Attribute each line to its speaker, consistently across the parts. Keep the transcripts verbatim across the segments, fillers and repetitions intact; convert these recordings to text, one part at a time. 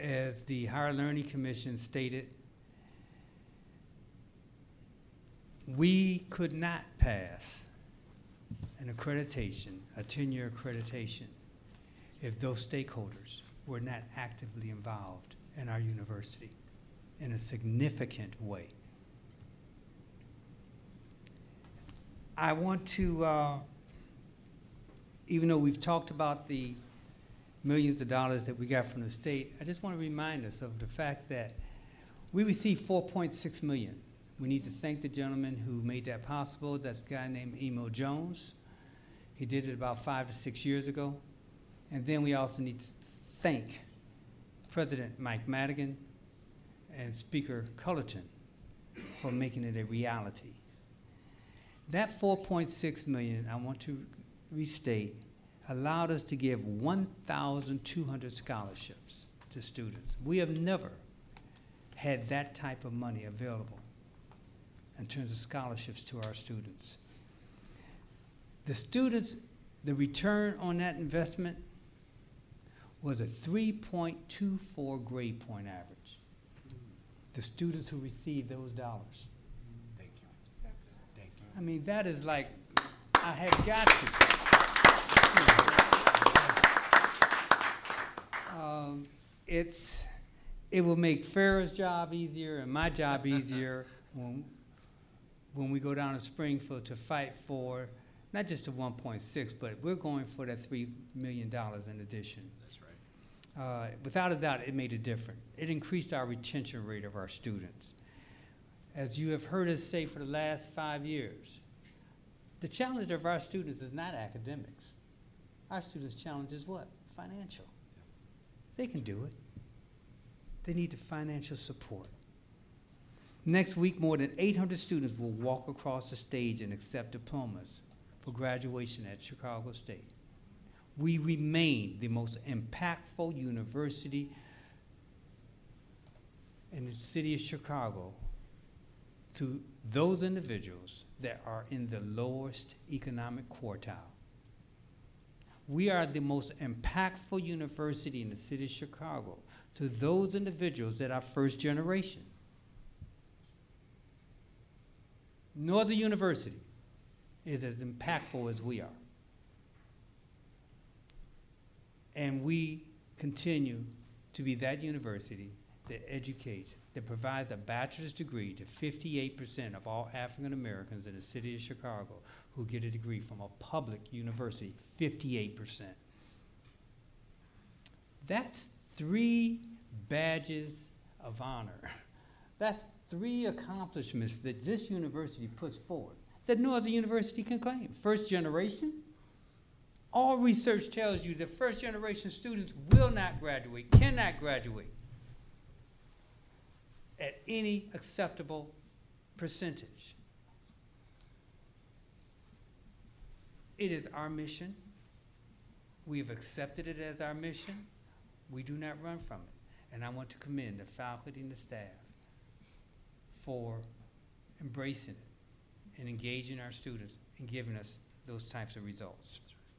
Speaker 1: as the Higher Learning Commission stated, we could not pass an accreditation, a ten-year accreditation, if those stakeholders were not actively involved in our university in a significant way. I want to, uh, even though we've talked about the millions of dollars that we got from the state, I just want to remind us of the fact that we received four point six million dollars. We need to thank the gentleman who made that possible. That's a guy named Emil Jones. He did it about five to six years ago. And then we also need to thank President Mike Madigan and Speaker Cullerton for making it a reality. That four point six million dollars, I want to restate, allowed us to give one thousand two hundred scholarships to students. We have never had that type of money available in terms of scholarships to our students. The students, the return on that investment was a three point two four grade point average. The students who received those dollars.
Speaker 2: Thank you. Thank you.
Speaker 1: I mean, that is like, I have got to. Um, it's, it will make Farrah's job easier and my job easier when, when we go down to Springfield to fight for not just the one point six, but we're going for that three million dollars in addition.
Speaker 2: That's right.
Speaker 1: Uh, without a doubt, it made a difference. It increased our retention rate of our students. As you have heard us say for the last five years, the challenge of our students is not academics. Our students' challenge is what? Financial. They can do it. They need the financial support. Next week, more than eight hundred students will walk across the stage and accept diplomas for graduation at Chicago State. We remain the most impactful university in the city of Chicago to those individuals that are in the lowest economic quartile. We are the most impactful university in the city of Chicago to those individuals that are first generation. No other university is as impactful as we are. And we continue to be that university that educates, that provides a bachelor's degree to fifty-eight percent of all African Americans in the city of Chicago who get a degree from a public university, fifty-eight percent. That's three badges of honor. That's three accomplishments that this university puts forward that no other university can claim. First generation. All research tells you that first generation students will not graduate, cannot graduate at any acceptable percentage. It is our mission. We have accepted it as our mission. We do not run from it. And I want to commend the faculty and the staff for embracing it and engaging our students and giving us those types of results.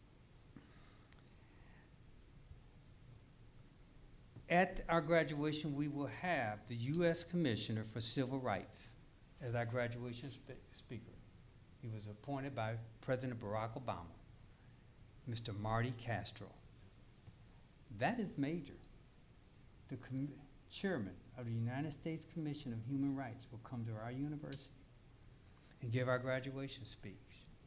Speaker 1: At our graduation, we will have the U S Commissioner for Civil Rights as our graduation spe speaker. He was appointed by President Barack Obama, Mister Marty Castro. That is major. The chairman of the United States Commission of Human Rights will come to our university and give our graduation speech.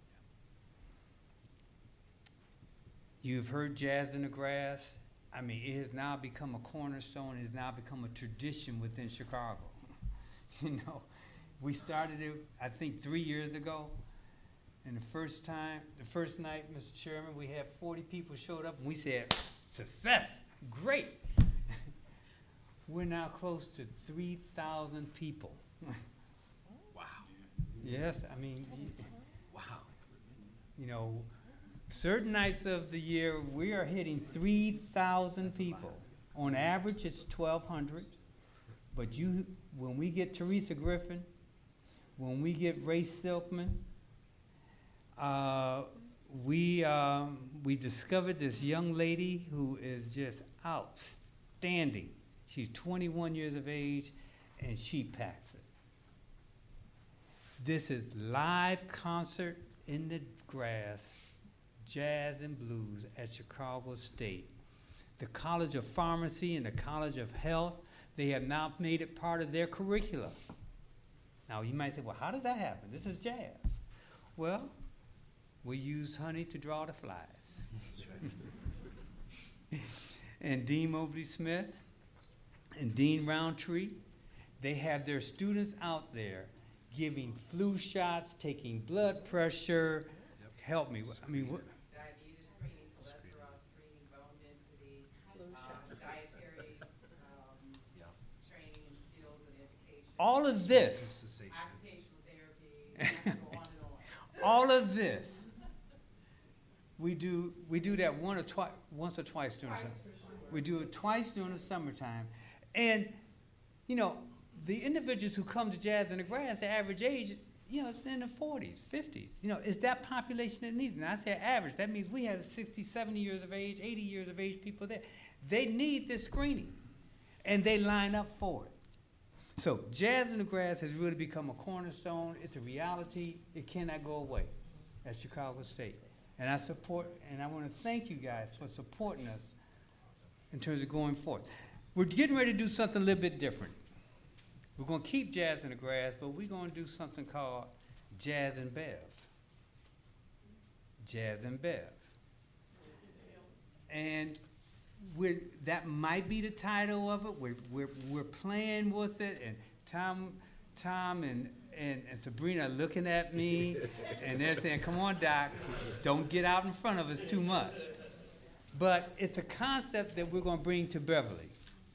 Speaker 1: You've heard Jazz in the Grass. I mean, it has now become a cornerstone. It has now become a tradition within Chicago. You know, we started it, I think, three years ago. And the first time, the first night, Mister Chairman, we had forty people showed up, and we said, success, great. We're now close to three thousand people.
Speaker 2: Wow.
Speaker 1: Yes, I mean, wow. You know, certain nights of the year, we are hitting three thousand people. On average, it's twelve hundred. But you, when we get Teresa Griffin, when we get Ray Silkman, uh, we, um, we discovered this young lady who is just outstanding She's twenty-one years of age, and she packs it. This is live concert in the grass, jazz and blues at Chicago State. The College of Pharmacy and the College of Health, they have now made it part of their curricula. Now you might say, well, how does that happen? This is jazz. Well, we use honey to draw the flies. And Dean Mobley Smith and Dean Roundtree, they have their students out there giving flu shots, taking blood pressure. Yep. Help me. I mean, what?
Speaker 3: Diabetes screening, cholesterol screening, bone density, um, dietary um, yeah. training and skills and education.
Speaker 1: All of this.
Speaker 3: Occupational therapy, go on and on.
Speaker 1: All of this. We do we do that one or twice, once or twice during the summer. We do it twice during the summertime, and you know the individuals who come to Jazz in the Grass, the average age, you know, it's in the forties, fifties. You know, it's that population that needs it. And I say average. That means we have sixty, seventy years of age, eighty years of age people there. They need this screening, and they line up for it. So Jazz in the Grass has really become a cornerstone. It's a reality. It cannot go away at Chicago State. And I support, and I want to thank you guys for supporting us in terms of going forth. We're getting ready to do something a little bit different. We're going to keep Jazz in the Grass, but we're going to do something called Jazz and Bev. Jazz and Bev. And we're, that might be the title of it. We're, we're, we're playing with it, and Tom, Tom and, and, and Sabrina are looking at me, and they're saying, come on, Doc, don't get out in front of us too much. But it's a concept that we're going to bring to Beverly.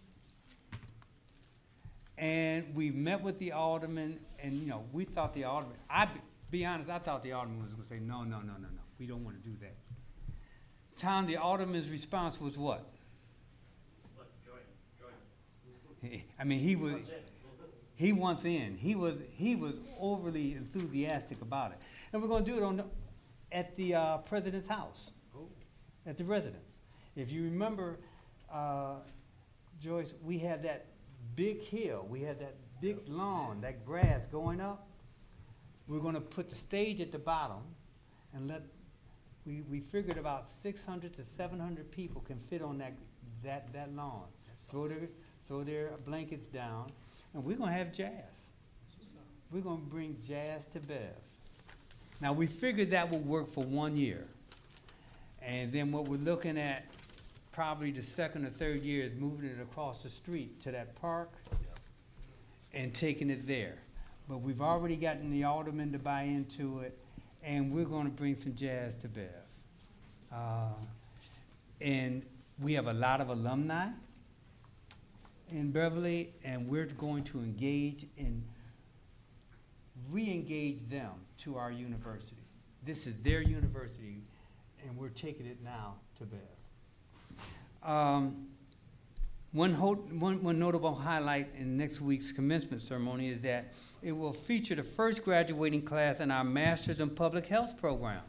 Speaker 1: And we've met with the alderman, and you know, we thought the alderman, I be, be honest, I thought the alderman was going to say, no, no, no, no, no, we don't want to do that. Tom, the alderman's response was what?
Speaker 4: Look, join, join.
Speaker 1: I mean, he was, he wants in. He was, he was overly enthusiastic about it. And we're going to do it on the, at the uh, president's house, oh. at the residence. If you remember, uh, Joyce, we had that big hill. We had that big lawn, that grass going up. We're going to put the stage at the bottom and let, we, we figured about six hundred to seven hundred people can fit on that, that, that lawn. Throw their, throw their blankets down, and we're going to have jazz. We're going to bring jazz to Bev. Now, we figured that would work for one year. And then what we're looking at probably the second or third year is moving it across the street to that park and taking it there. But we've already gotten the aldermen to buy into it, and we're going to bring some jazz to Bev. Uh, and we have a lot of alumni in Beverly, and we're going to engage and re-engage them to our university. This is their university, and we're taking it now to Bev. Um, one, one, one notable highlight in next week's commencement ceremony is that it will feature the first graduating class in our Masters in Public Health program.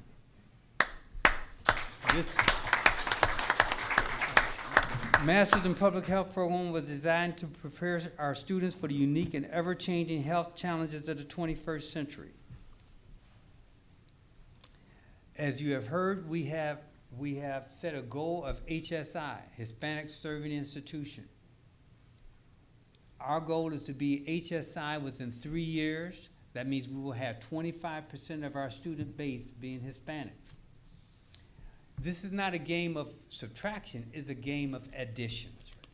Speaker 1: This Masters in Public Health program was designed to prepare our students for the unique and ever-changing health challenges of the twenty-first century. As you have heard, we have We have set a goal of H S I, Hispanic Serving Institution. Our goal is to be H S I within three years. That means we will have twenty-five percent of our student base being Hispanics. This is not a game of subtraction, it's a game of addition.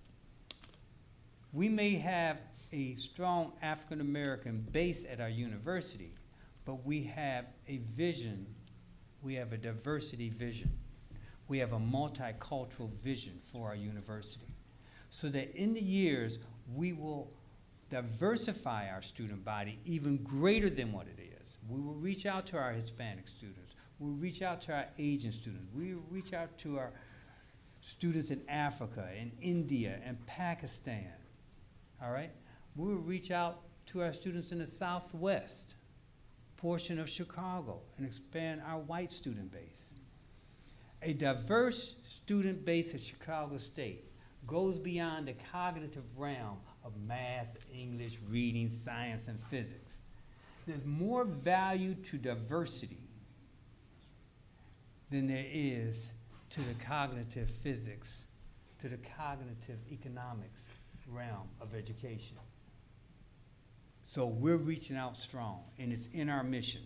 Speaker 1: We may have a strong African American base at our university, but we have a vision, we have a diversity vision. We have a multicultural vision for our university, so that in the years, we will diversify our student body even greater than what it is. We will reach out to our Hispanic students. We'll reach out to our Asian students. We will reach out to our students in Africa, in India, and Pakistan, all right? We will reach out to our students in the Southwest portion of Chicago and expand our white student base. A diverse student base at Chicago State goes beyond the cognitive realm of math, English, reading, science, and physics. There's more value to diversity than there is to the cognitive physics, to the cognitive economics realm of education. So we're reaching out strong, and it's in our mission.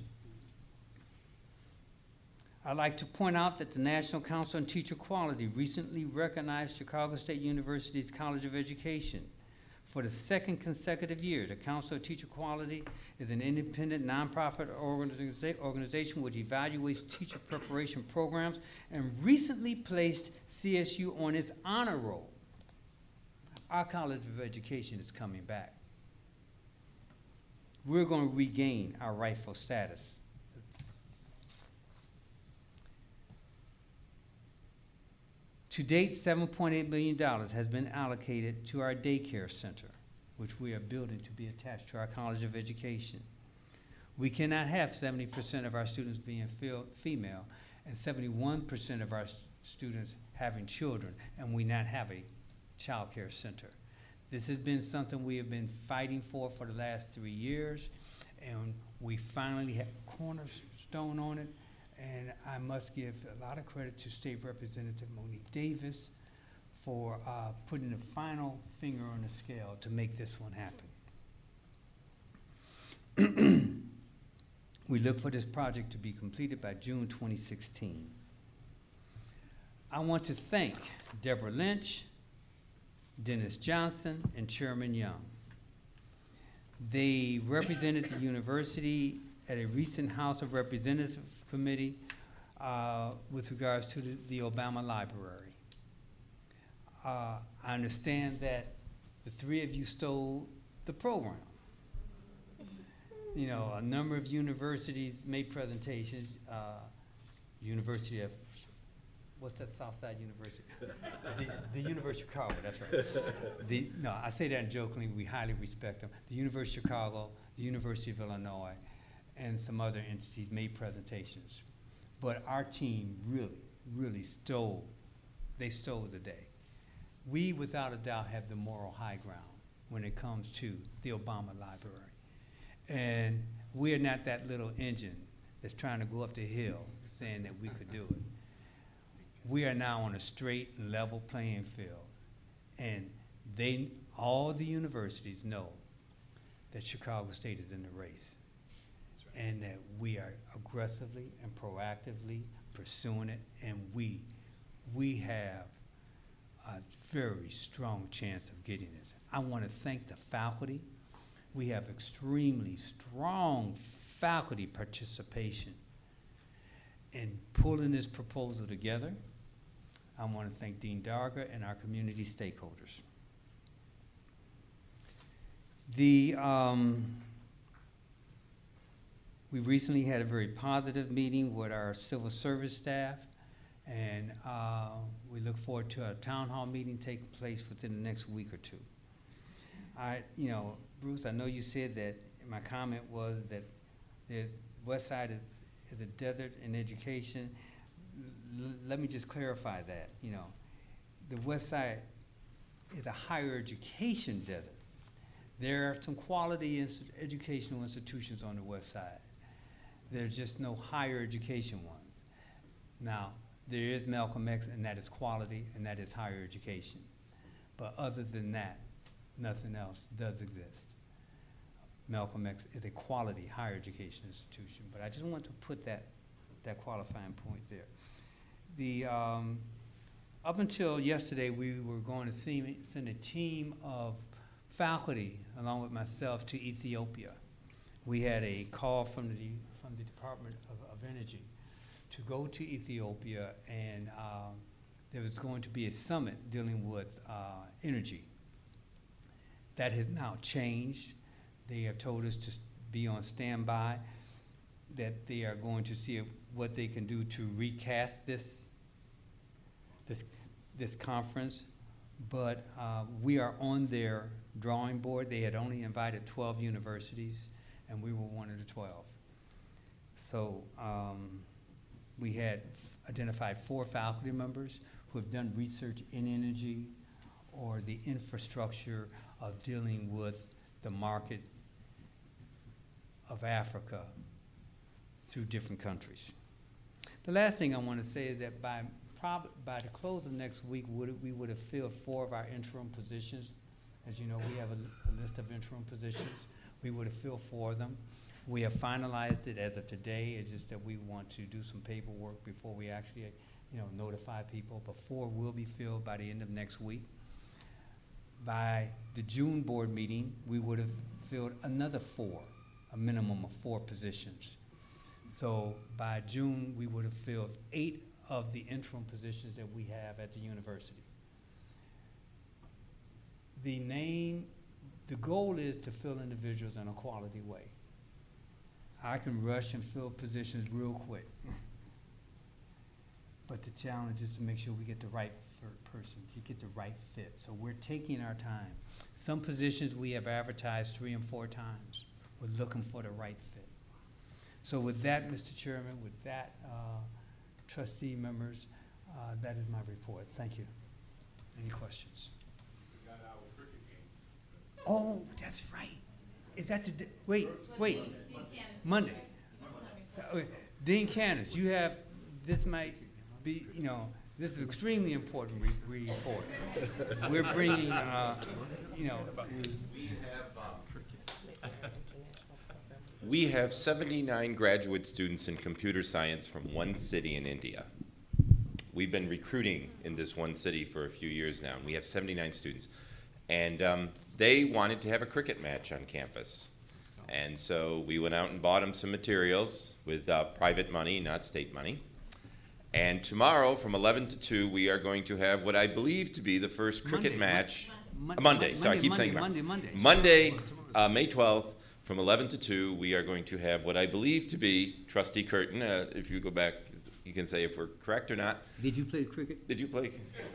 Speaker 1: I'd like to point out that the National Council on Teacher Quality recently recognized Chicago State University's College of Education. For the second consecutive year, the Council of Teacher Quality is an independent nonprofit organiza- organization which evaluates teacher preparation programs and recently placed C S U on its honor roll. Our College of Education is coming back. We're going to regain our rightful status. To date, seven point eight million dollars has been allocated to our daycare center, which we are building to be attached to our College of Education. We cannot have seventy percent of our students being female and seventy-one percent of our students having children, and we not have a child care center. This has been something we have been fighting for for the last three years, and we finally have cornerstone on it. And I must give a lot of credit to State Representative Monique Davis for uh, putting the final finger on the scale to make this one happen. We look for this project to be completed by June twenty sixteen. I want to thank Deborah Lynch, Dennis Johnson, and Chairman Young. They represented the university at a recent House of Representatives committee uh, with regards to the, the Obama Library. Uh, I understand that the three of you stole the program. You know, a number of universities made presentations. Uh, University of, what's that Southside University? the, the University of Chicago, that's right. The, no, I say that jokingly, we highly respect them. The University of Chicago, the University of Illinois, and some other entities made presentations. But our team really, really stole, they stole the day. We, without a doubt, have the moral high ground when it comes to the Obama Library. And we are not that little engine that's trying to go up the hill saying that we could do it. We are now on a straight, level playing field. And they, all the universities know that Chicago State is in the race. And that we are aggressively and proactively pursuing it, and we, we have a very strong chance of getting this. I want to thank the faculty. We have extremely strong faculty participation in pulling this proposal together. I want to thank Dean Darga and our community stakeholders. The, um, We recently had a very positive meeting with our civil service staff, and uh, we look forward to a town hall meeting taking place within the next week or two. I, you know, Bruce, I know you said that my comment was that the West Side is, is a desert in education. L let me just clarify that. You know, the West Side is a higher education desert. There are some quality inst educational institutions on the West Side. There's just no higher education ones. Now, there is Malcolm X, and that is quality, and that is higher education. But other than that, nothing else does exist. Malcolm X is a quality higher education institution, but I just want to put that, that qualifying point there. The, um, up until yesterday, we were going to see, send a team of faculty, along with myself, to Ethiopia. We had a call from the from the Department of, of Energy to go to Ethiopia, and um, there was going to be a summit dealing with uh, energy. That has now changed. They have told us to be on standby, that they are going to see if, what they can do to recast this, this, this conference, but uh, we are on their drawing board. They had only invited twelve universities, and we were one of the twelve. So um, we had identified four faculty members who have done research in energy or the infrastructure of dealing with the market of Africa through different countries. The last thing I want to say is that by prob by the close of next week, would we would have filled four of our interim positions. As you know, we have a, a list of interim positions. We would have filled four of them. We have finalized it as of today. It's just that we want to do some paperwork before we actually, you know, notify people. But four will be filled by the end of next week. By the June board meeting, we would have filled another four, a minimum of four positions. So by June, we would have filled eight of the interim positions that we have at the university. The name, the goal is to fill individuals in a quality way. I can rush and fill positions real quick. But the challenge is to make sure we get the right person, you get the right fit. So we're taking our time. Some positions we have advertised three and four times. We're looking for the right fit. So with that, Mister Chairman, with that, uh, trustee members, uh, that is my report. Thank you. Any questions?
Speaker 2: We got our cricket game.
Speaker 1: Oh, that's right. Is that the, di- wait, wait, Monday. Uh, wait, Dean Candace, you have, this might be, you know, this is extremely important re report. We're bringing, uh, you know.
Speaker 5: We have, um, we have seventy-nine graduate students in computer science from one city in India. We've been recruiting in this one city for a few years now, and we have seventy-nine students. And um, they wanted to have a cricket match on campus. And so we went out and bought them some materials with uh, private money, not state money. And tomorrow from eleven to two, we are going to have what I believe to be the first cricket
Speaker 1: Monday,
Speaker 5: match.
Speaker 1: Mon
Speaker 5: Uh, Monday,
Speaker 1: Mon
Speaker 5: sorry, I keep
Speaker 1: Monday,
Speaker 5: saying
Speaker 1: Monday, Monday, Monday.
Speaker 5: Monday, uh, May twelfth, from eleven to two, we are going to have what I believe to be, Trustee Curtin, uh, if you go back, you can say if we're correct or not.
Speaker 1: Did you play cricket?
Speaker 5: Did you play?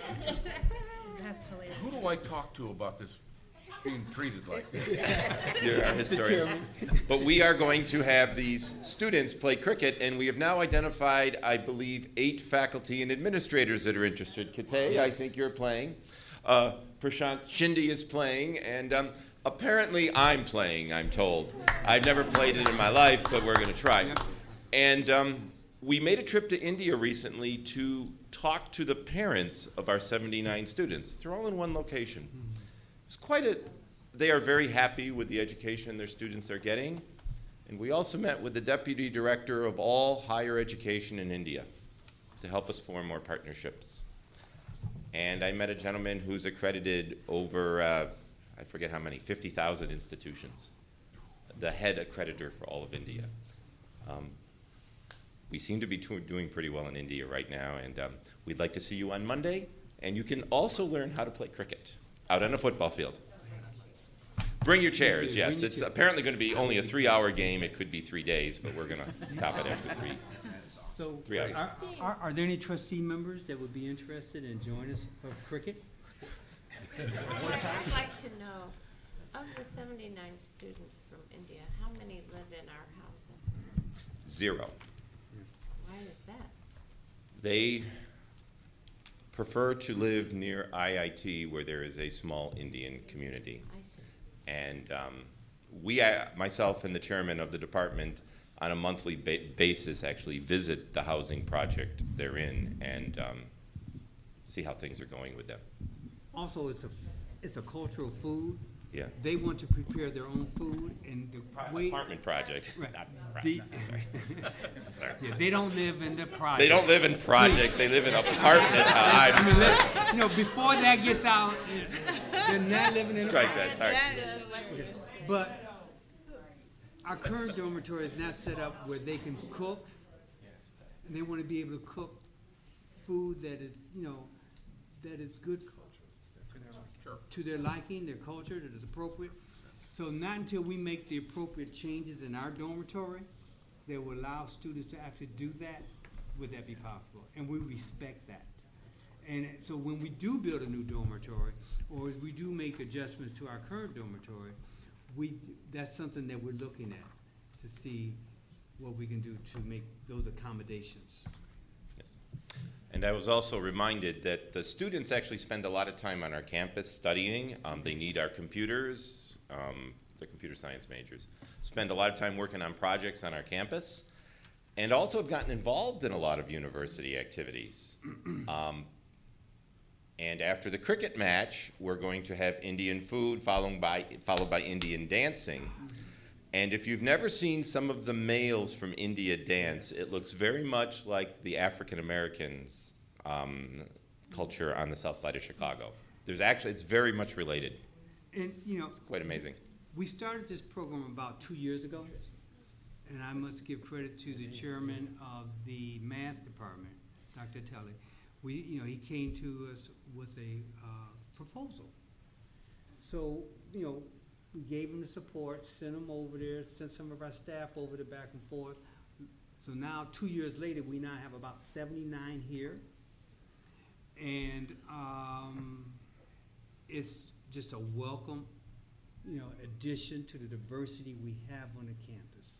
Speaker 6: That's hilarious.
Speaker 7: Who do I talk to about this being treated like this?
Speaker 5: You're our historian. But we are going to have these students play cricket, and we have now identified, I believe, eight faculty and administrators that are interested. Kate, I think you're playing. Uh, Prashant Shinde is playing, and um, apparently I'm playing, I'm told. I've never played it in my life, but we're going to try. And um, we made a trip to India recently to talk to the parents of our seventy-nine students. They're all in one location. It's quite a, they are very happy with the education their students are getting. And we also met with the deputy director of all higher education in India to help us form more partnerships. And I met a gentleman who's accredited over, uh, I forget how many, fifty thousand institutions, the head accreditor for all of India. Um, we seem to be doing pretty well in India right now, and um, we'd like to see you on Monday. And you can also learn how to play cricket out on a football field. Bring your chairs,
Speaker 1: Bring
Speaker 5: yes.
Speaker 1: your
Speaker 5: It's
Speaker 1: chair.
Speaker 5: apparently going to be only a three-hour game. It could be three days, but we're going to stop it after three.
Speaker 1: So,
Speaker 5: Three hours.
Speaker 1: are, are, are there any trustee members that would be interested in joining us for cricket?
Speaker 6: I'd like to know, of the seventy-nine students from India, how many live in our housing?
Speaker 5: Zero.
Speaker 6: Why is that?
Speaker 5: They prefer to live near I I T, where there is a small Indian community.
Speaker 6: I see.
Speaker 5: And um, we, uh, myself and the chairman of the department, on a monthly ba basis, actually visit the housing project they're in and um, see how things are going with them.
Speaker 1: Also, it's a, it's a cultural food.
Speaker 5: Yeah.
Speaker 1: They want to prepare their own food, and the way.
Speaker 5: Apartment project.
Speaker 1: Right.
Speaker 5: Not
Speaker 1: The-
Speaker 5: project, sorry. Sorry.
Speaker 1: Yeah, they don't live in the project.
Speaker 5: They don't live in projects, they live in apartment.
Speaker 1: I
Speaker 5: Uh,
Speaker 1: mean, let, you know, before that gets out, they're not living in.
Speaker 5: Strike that, sorry.
Speaker 1: But our current dormitory is not set up where they can cook, and they want to be able to cook food that is, you know, that is good to their liking, their culture, that is appropriate. So not until we make the appropriate changes in our dormitory that will allow students to actually do that, would that be possible? And we respect that. And so when we do build a new dormitory, or as we do make adjustments to our current dormitory, we, that's something that we're looking at to see what we can do to make those accommodations.
Speaker 5: Yes. And I was also reminded that the students actually spend a lot of time on our campus studying. Um, they need our computers, um, the computer science majors, spend a lot of time working on projects on our campus, and also have gotten involved in a lot of university activities. Um, and after the cricket match, we're going to have Indian food followed by, followed by Indian dancing. And if you've never seen some of the males from India dance, it looks very much like the African Americans um, culture on the south side of Chicago. There's actually, it's very much related.
Speaker 1: And, you know,
Speaker 5: It's quite amazing.
Speaker 1: we started this program about two years ago, and I must give credit to the chairman of the math department, Doctor Telly. We, you know, he came to us with a uh, proposal. So, you know, we gave him the support, sent him over there, sent some of our staff over there back and forth. So now, two years later, we now have about seventy-nine here. And um, it's just a welcome, you know, addition to the diversity we have on the campus.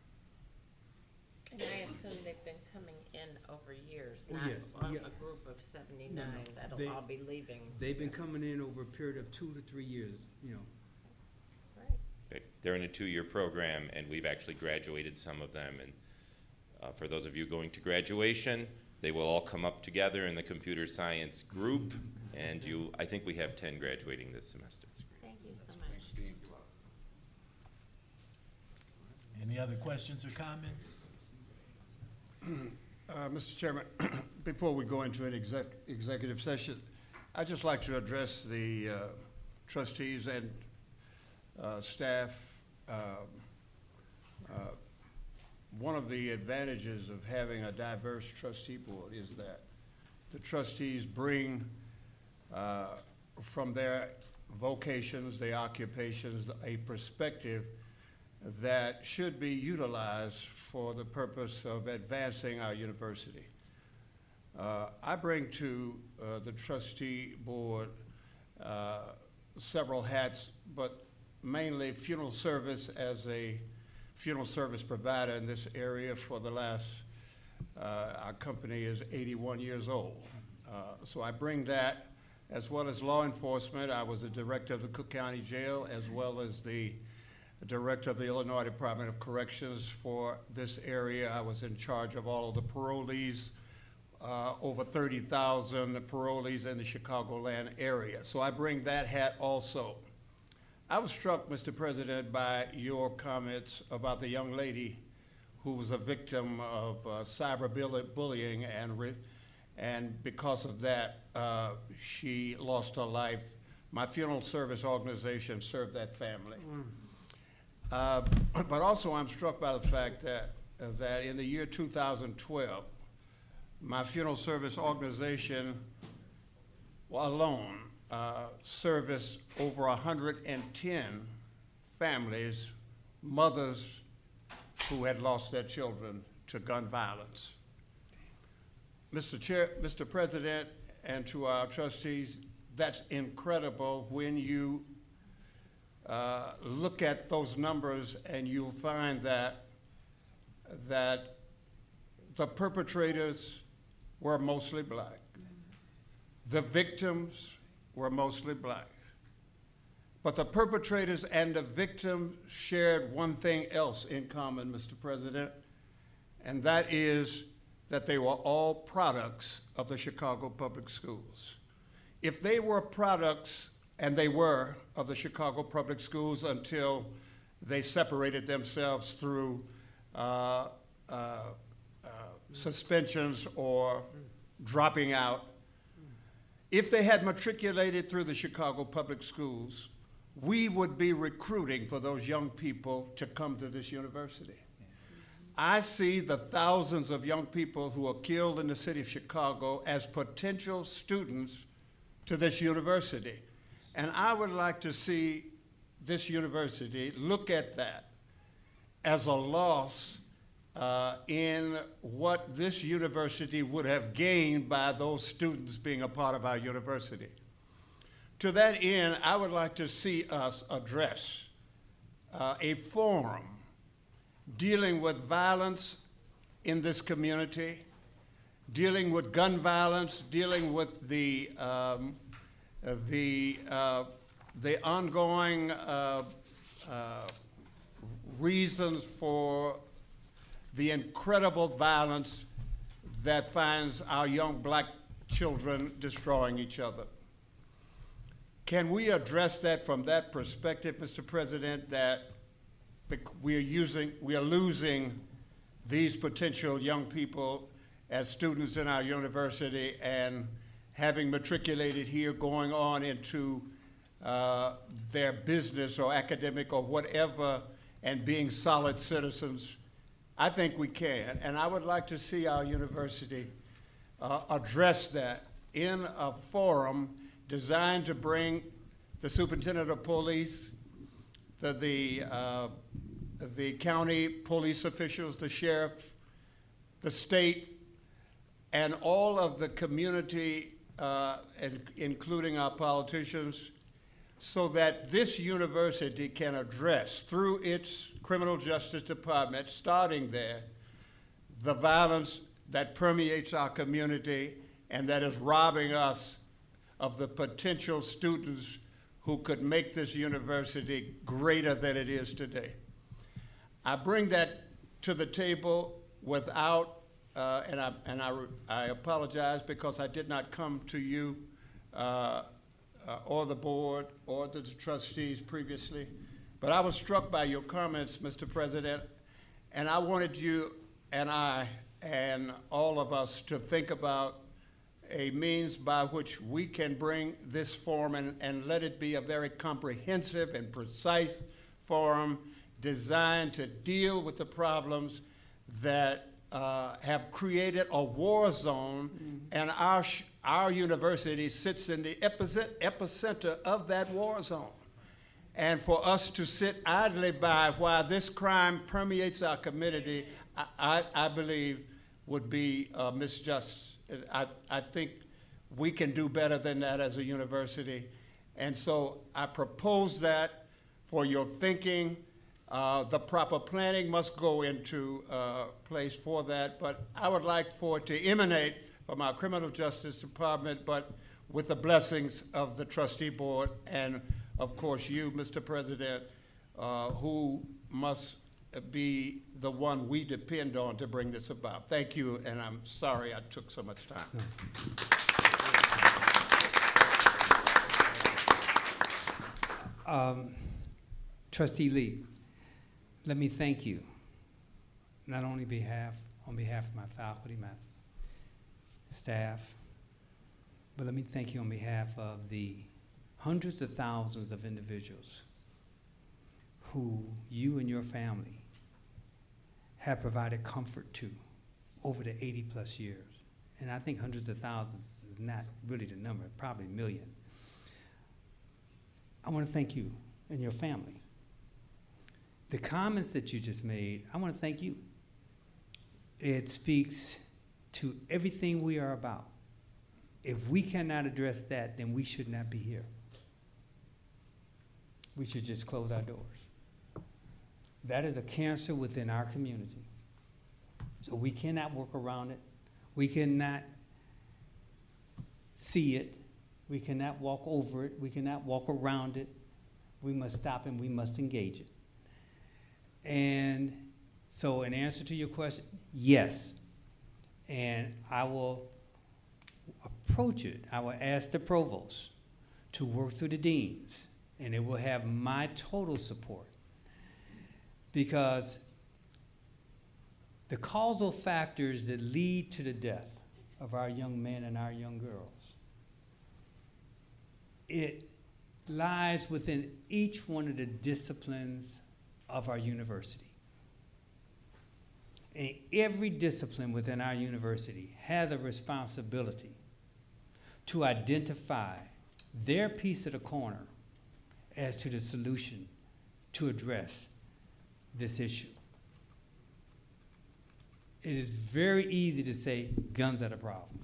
Speaker 6: And I assume they've been coming in over years,
Speaker 1: Oh,
Speaker 6: not
Speaker 1: yes,
Speaker 6: on
Speaker 1: yeah.
Speaker 6: a group of seventy-nine that'll
Speaker 1: They-
Speaker 6: all be leaving.
Speaker 1: They've been coming in over a period of two to three years, you know.
Speaker 6: Right.
Speaker 5: They're in a two-year program, and we've actually graduated some of them. And uh, for those of you going to graduation, they will all come up together in the computer science group, and you, I think we have ten graduating this semester. It's great.
Speaker 6: Thank you so much.
Speaker 8: Any other questions or comments?
Speaker 9: Uh, Mister Chairman, before we go into an exec executive session, I'd just like to address the uh, trustees and uh, staff. Um, uh, one of the advantages of having a diverse trustee board is that the trustees bring uh, from their vocations, their occupations, a perspective that should be utilized for the purpose of advancing our university. Uh, I bring to uh, the trustee board uh, several hats, but mainly funeral service as a funeral service provider in this area for the last, uh, our company is eighty-one years old. Uh, so I bring that, as well as law enforcement. I was the director of the Cook County Jail, as well as the director of the Illinois Department of Corrections for this area. I was in charge of all of the parolees, uh, over thirty thousand parolees in the Chicagoland area. So I bring that hat also. I was struck, Mister President, by your comments about the young lady who was a victim of uh, cyber bullying, and, re and because of that, uh, she lost her life. My funeral service organization served that family. Mm. Uh, but also I'm struck by the fact that, uh, that in the year two thousand twelve, my funeral service organization alone uh, serviced over one hundred ten families, mothers who had lost their children to gun violence. Mister Chair, Mister President, and to our trustees, that's incredible when you Uh, look at those numbers, and you'll find that that the perpetrators were mostly black. The victims were mostly black. But the perpetrators and the victims shared one thing else in common, Mister President, and that is that they were all products of the Chicago Public Schools. If they were products, and they were, of the Chicago Public Schools until they separated themselves through uh, uh, uh, suspensions or dropping out. If they had matriculated through the Chicago Public Schools, we would be recruiting for those young people to come to this university. I see the thousands of young people who are killed in the city of Chicago as potential students to this university. And I would like to see this university look at that as a loss uh, in what this university would have gained by those students being a part of our university. To that end, I would like to see us address uh, a forum dealing with violence in this community dealing with gun violence, dealing with the, um, uh, the, uh, the ongoing uh, uh, reasons for the incredible violence that finds our young black children destroying each other. Can we address that from that perspective, Mister President, that we are using, we are losing these potential young people as students in our university and having matriculated here, going on into uh, their business or academic or whatever, and being solid citizens? I think we can, and I would like to see our university uh, address that in a forum designed to bring the superintendent of police, the, the, uh, the county police officials, the sheriff, the state, and all of the community, uh, and including our politicians, so that this university can address, through its criminal justice department, starting there, the violence that permeates our community and that is robbing us of the potential students who could make this university greater than it is today. I bring that to the table without, uh, and, I, and I, I apologize because I did not come to you uh, uh, or the board or the trustees previously, but I was struck by your comments, Mister President, and I wanted you and I and all of us to think about a means by which we can bring this forum and, and let it be a very comprehensive and precise forum designed to deal with the problems that uh, have created a war zone, mm-hmm. and our, sh our university sits in the epicenter of that war zone. And for us to sit idly by while this crime permeates our community, I, I, I believe would be uh, misjust. I, I think we can do better than that as a university. And so I propose that for your thinking. Uh, the proper planning must go into uh, place for that, but I would like for it to emanate from our criminal justice department, but with the blessings of the trustee board and, of course, you, Mister President, uh, who must be the one we depend on to bring this about. Thank you, and I'm sorry I took so much time.
Speaker 1: No. Um, Trustee Lee, let me thank you, not only behalf, on behalf of my faculty, my staff, but let me thank you on behalf of the hundreds of thousands of individuals who you and your family have provided comfort to over the eighty plus years. And I think hundreds of thousands is not really the number, probably a million. I want to thank you and your family. The comments that you just made, I want to thank you. It speaks to everything we are about. If we cannot address that, then we should not be here. We should just close our doors. That is a cancer within our community. So we cannot work around it. We cannot see it. We cannot walk over it. We cannot walk around it. We must stop and we must engage it. And so in answer to your question, yes. And I will approach it. I will ask the provost to work through the deans, and it will have my total support. Because the causal factors that lead to the death of our young men and our young girls, it lies within each one of the disciplines of our university. And every discipline within our university has a responsibility to identify their piece of the corner as to the solution to address this issue. It is very easy to say guns are the problem.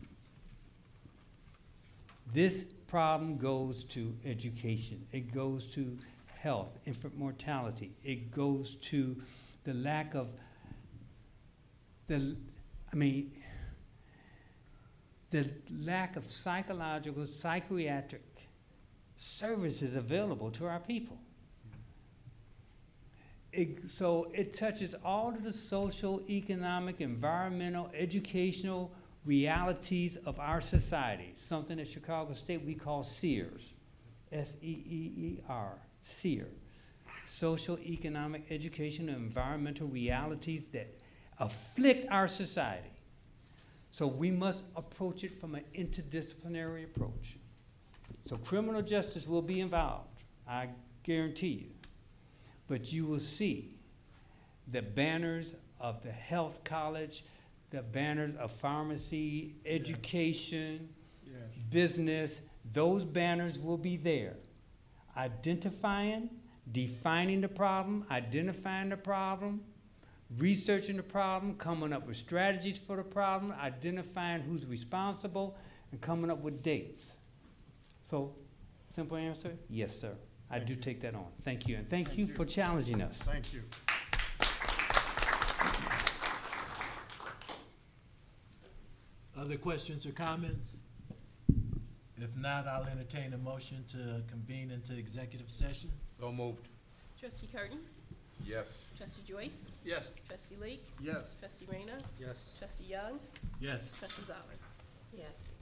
Speaker 1: This problem goes to education. It goes to health, infant mortality. It goes to the lack of the, I mean, the lack of psychological, psychiatric services available to our people. It, so it touches all of the social, economic, environmental, educational realities of our society, something at Chicago State we call SEERS, S E E E R, SEER, social, economic, educational, environmental realities that afflict our society. So we must approach it from an interdisciplinary approach. So criminal justice will be involved, I guarantee you. But you will see the banners of the health college, the banners of pharmacy, education,
Speaker 9: Yes.
Speaker 1: business, those banners will be there. Identifying, defining the problem, identifying the problem, researching the problem, coming up with strategies for the problem, identifying who's responsible, and coming up with dates. So, simple answer, yes, sir. I do take that on. Thank you, and thank,
Speaker 9: Thank
Speaker 1: you,
Speaker 9: you.
Speaker 1: for challenging us.
Speaker 9: Thank you.
Speaker 8: Other questions or comments? If not, I'll entertain a motion to convene into executive session.
Speaker 7: So moved.
Speaker 10: Trustee Curtin,
Speaker 7: Yes.
Speaker 10: Trustee Joyce,
Speaker 7: Yes.
Speaker 10: Trustee Lake,
Speaker 9: Yes.
Speaker 10: Trustee Rayner,
Speaker 8: Yes.
Speaker 10: Trustee Young,
Speaker 8: Yes.
Speaker 10: Trustee Zoller.
Speaker 6: Yes.